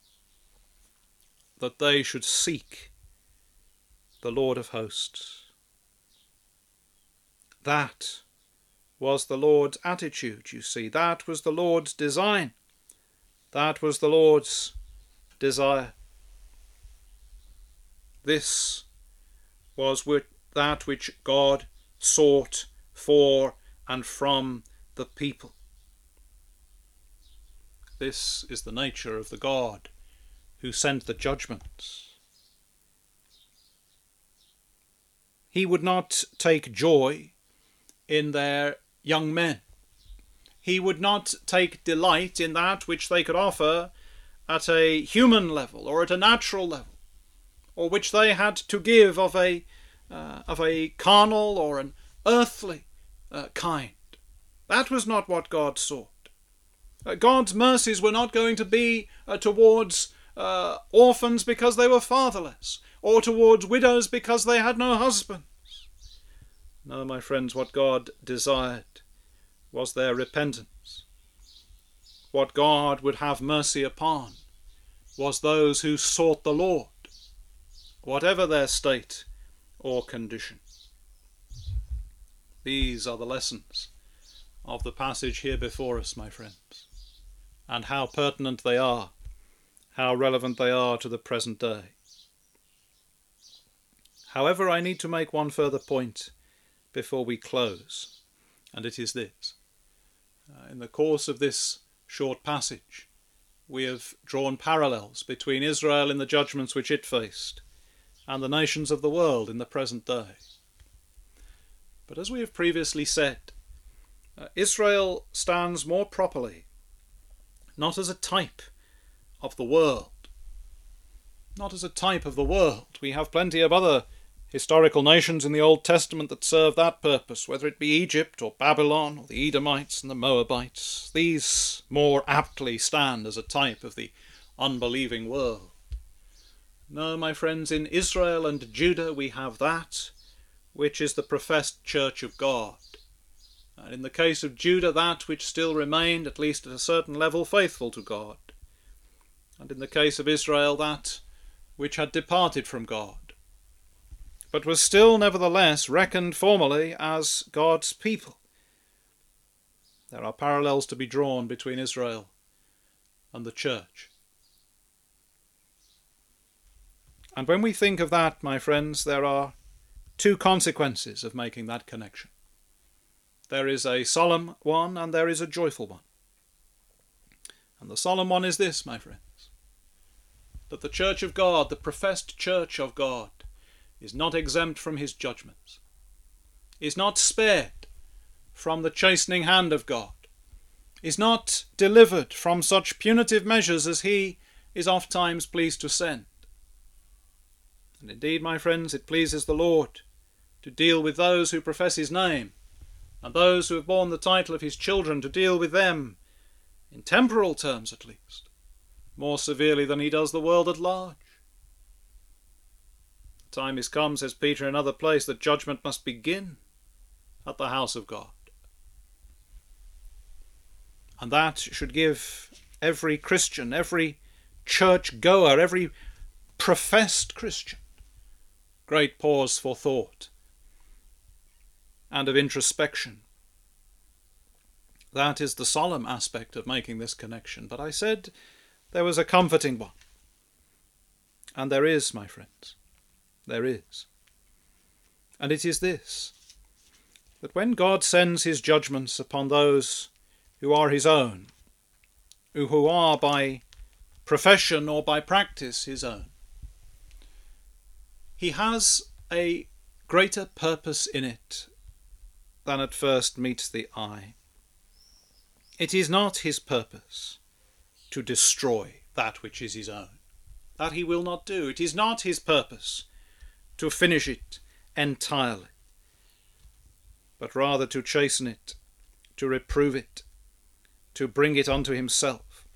that they should seek the Lord of hosts. That was the Lord's attitude, you see. That was the Lord's design. That was the Lord's desire. This was that which God sought for and from the people. This is the nature of the God who sent the judgments. He would not take joy in their young men. He would not take delight in that which they could offer at a human level or at a natural level, or which they had to give of a uh, of a carnal or an earthly uh, kind. That was not what God sought. Uh, God's mercies were not going to be uh, towards uh, orphans because they were fatherless, or towards widows because they had no husbands. No, my friends, what God desired was their repentance. What God would have mercy upon was those who sought the Lord, whatever their state or condition. These are the lessons of the passage here before us, my friends, and how pertinent they are, how relevant they are to the present day. However, I need to make one further point before we close, and it is this. Uh, in the course of this short passage, we have drawn parallels between Israel in the judgments which it faced and the nations of the world in the present day. But as we have previously said, uh, Israel stands more properly not as a type of the world, not as a type of the world. We have plenty of other historical nations in the Old Testament that serve that purpose, whether it be Egypt or Babylon or the Edomites and the Moabites. These more aptly stand as a type of the unbelieving world. No, my friends, in Israel and Judah we have that which is the professed church of God. And in the case of Judah, that which still remained, at least at a certain level, faithful to God. And in the case of Israel, that which had departed from God, but was still nevertheless reckoned formally as God's people. There are parallels to be drawn between Israel and the church. And when we think of that, my friends, there are two consequences of making that connection. There is a solemn one and there is a joyful one. And the solemn one is this, my friends, that the church of God, the professed church of God, is not exempt from his judgments, is not spared from the chastening hand of God, is not delivered from such punitive measures as he is oft times pleased to send. And indeed, my friends, it pleases the Lord to deal with those who profess his name, and those who have borne the title of his children, to deal with them, in temporal terms at least, more severely than he does the world at large. The time is come, says Peter in another place, that judgment must begin at the house of God. And that should give every Christian, every church-goer, every professed Christian great pause for thought and of introspection. That is the solemn aspect of making this connection. But I said there was a comforting one. And there is, my friends. There is. And it is this, that when God sends his judgments upon those who are his own, who are by profession or by practice his own, he has a greater purpose in it than at first meets the eye. It is not his purpose to destroy that which is his own. That he will not do. It is not his purpose to finish it entirely, but rather to chasten it, to reprove it, to bring it unto himself.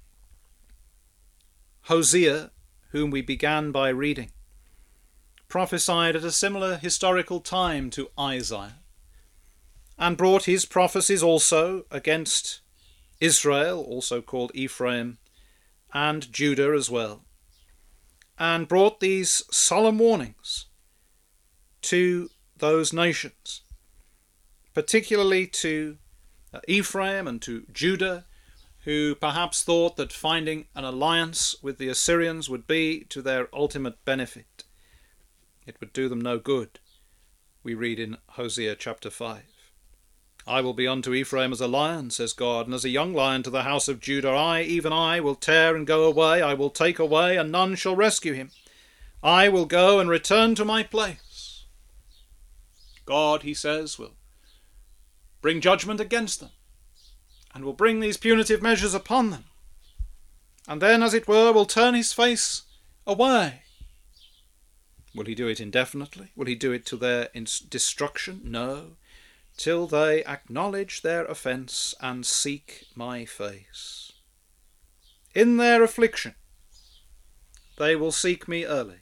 Hosea, whom we began by reading, prophesied at a similar historical time to Isaiah, and brought his prophecies also against Israel, also called Ephraim, and Judah as well, and brought these solemn warnings to those nations, particularly to Ephraim and to Judah, who perhaps thought that finding an alliance with the Assyrians would be to their ultimate benefit. It would do them no good. We read in Hosea chapter five. I will be unto Ephraim as a lion, says God, and as a young lion to the house of Judah. I, even I, will tear and go away. I will take away, and none shall rescue him. I will go and return to my place. God, he says, will bring judgment against them, and will bring these punitive measures upon them, and then, as it were, will turn his face away. Will he do it indefinitely? Will he do it to their destruction? No, till they acknowledge their offence and seek my face. In their affliction they will seek me early.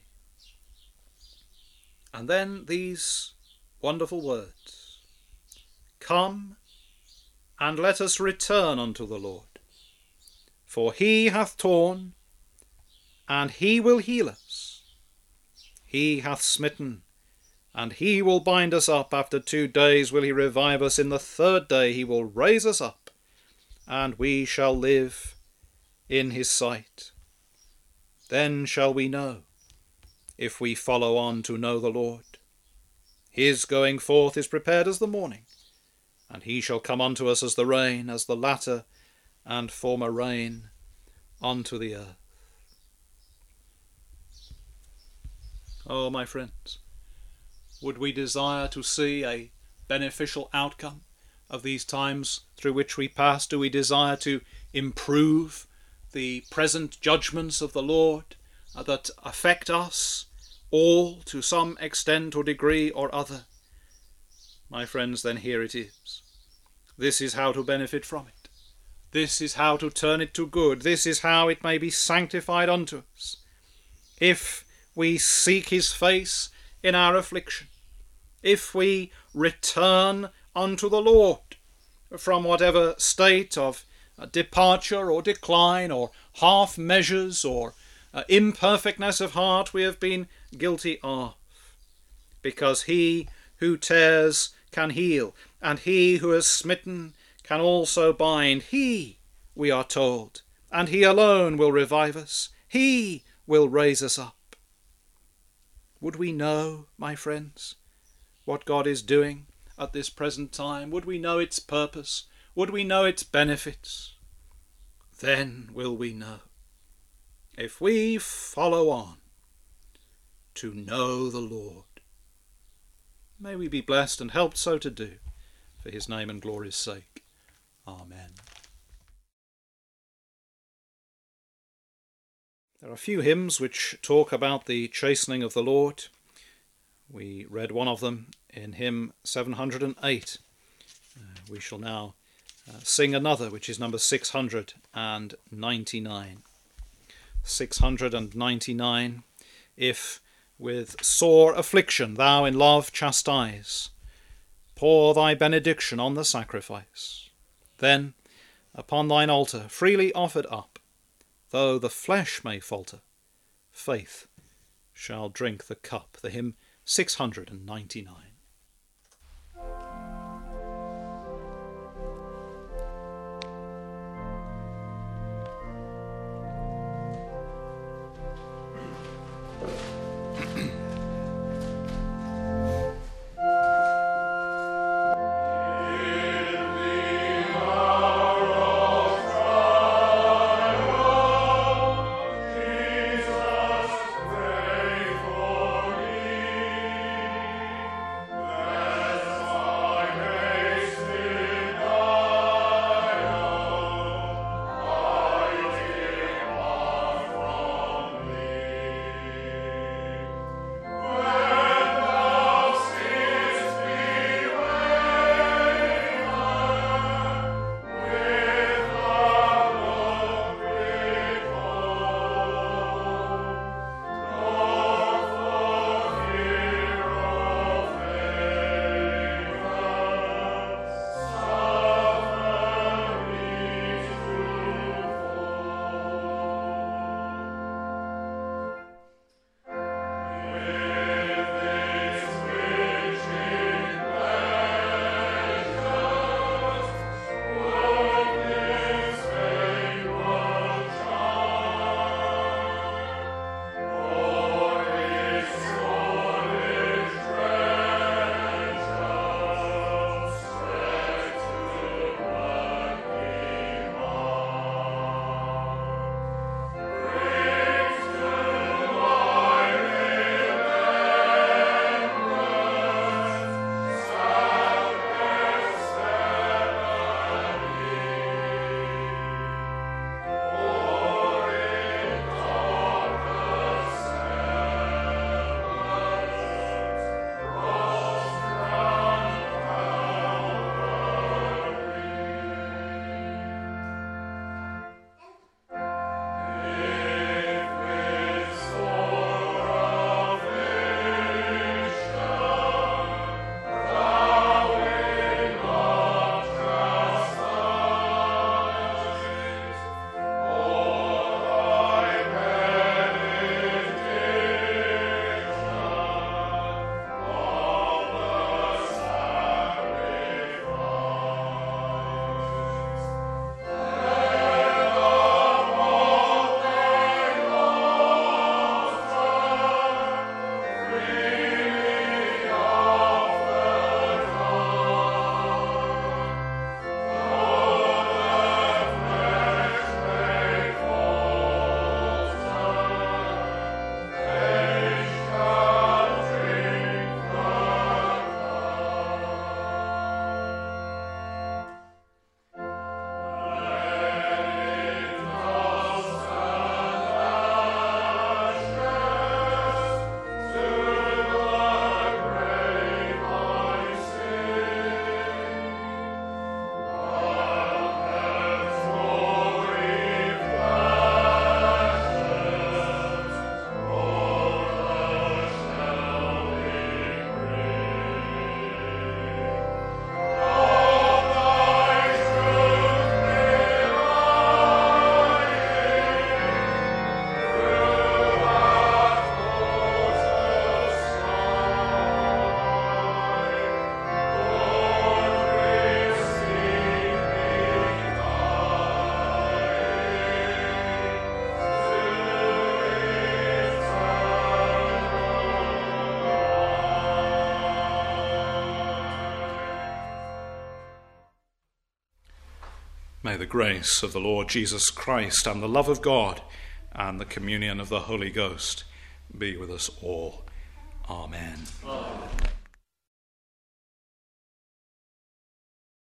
And then these wonderful words, Come, and let us return unto the Lord, for he hath torn, and he will heal us. He hath smitten, and he will bind us up. After two days will he revive us. In the third day he will raise us up, and we shall live in his sight. Then shall we know, if we follow on to know the Lord. His going forth is prepared as the morning, and he shall come unto us as the rain, as the latter and former rain unto the earth. Oh, my friends, would we desire to see a beneficial outcome of these times through which we pass? Do we desire to improve the present judgments of the Lord uh, that affect us all to some extent or degree or other? My friends, then here it is. This is how to benefit from it. This is how to turn it to good. This is how it may be sanctified unto us. If we seek his face in our affliction, if we return unto the Lord from whatever state of departure or decline or half measures or uh, imperfectness of heart we have been guilty of, because he who tears can heal, and he who has smitten can also bind. He, we are told, and he alone will revive us. He will raise us up. Would we know, my friends, what God is doing at this present time? Would we know its purpose? Would we know its benefits? Then will we know, if we follow on to know the Lord. May we be blessed and helped so to do, for his name and glory's sake. Amen. There are a few hymns which talk about the chastening of the Lord. We read one of them in hymn seven hundred eight. Uh, we shall now uh, sing another, which is number six hundred ninety-nine. six hundred ninety-nine. If with sore affliction thou in love chastise, pour thy benediction on the sacrifice. Then, upon thine altar, freely offered up, though the flesh may falter, faith shall drink the cup. The hymn six hundred ninety-nine. May the grace of the Lord Jesus Christ and the love of God and the communion of the Holy Ghost be with us all. Amen. Amen.